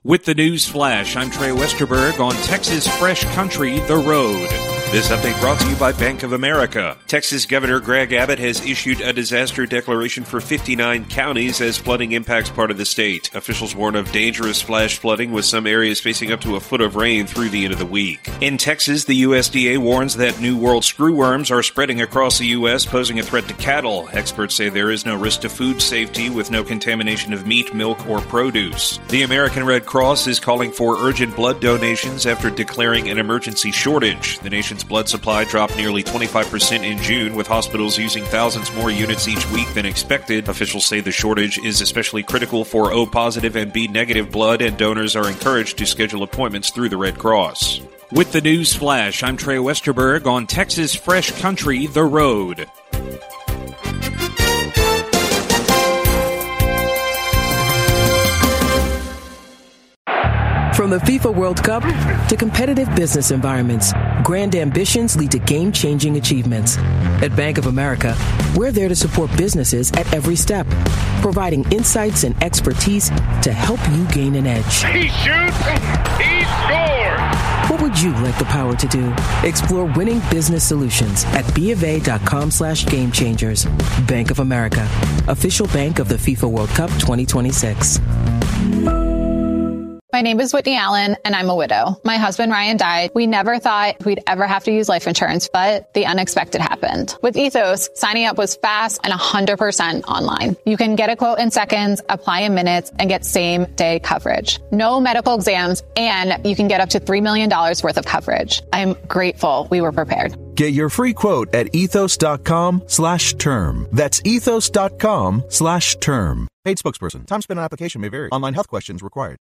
With the news flash, I'm Trey Westerberg on Texas Fresh Country, The Road. This update brought to you by Bank of America. Texas Governor Greg Abbott has issued a disaster declaration for 59 counties as flooding impacts part of the state. Officials warn of dangerous flash flooding with some areas facing up to a foot of rain through the end of the week. In Texas, the USDA warns that New World screwworms are spreading across the U.S., posing a threat to cattle. Experts say there is no risk to food safety with no contamination of meat, milk, or produce. The American Red Cross is calling for urgent blood donations after declaring an emergency shortage. The nation's blood supply dropped nearly 25% in June, with hospitals using thousands more units each week than expected. Officials say the shortage is especially critical for O-positive and B-negative blood, and donors are encouraged to schedule appointments through the Red Cross. With the news flash, I'm Trey Westerberg on Texas Fresh Country, The Road. From the FIFA World Cup to competitive business environments, grand ambitions lead to game-changing achievements. At Bank of America, we're there to support businesses at every step, providing insights and expertise to help you gain an edge. He shoots, he scores! What would you like the power to do? Explore winning business solutions at BofA.com/gamechangers. Bank of America, official bank of the FIFA World Cup 2026. My name is Whitney Allen, and I'm a widow. My husband, Ryan, died. We never thought we'd ever have to use life insurance, but the unexpected happened. With Ethos, signing up was fast and 100% online. You can get a quote in seconds, apply in minutes, and get same-day coverage. No medical exams, and you can get up to $3 million worth of coverage. I'm grateful we were prepared. Get your free quote at ethos.com/term. That's ethos.com/term. Paid spokesperson. Time spent on application may vary. Online health questions required.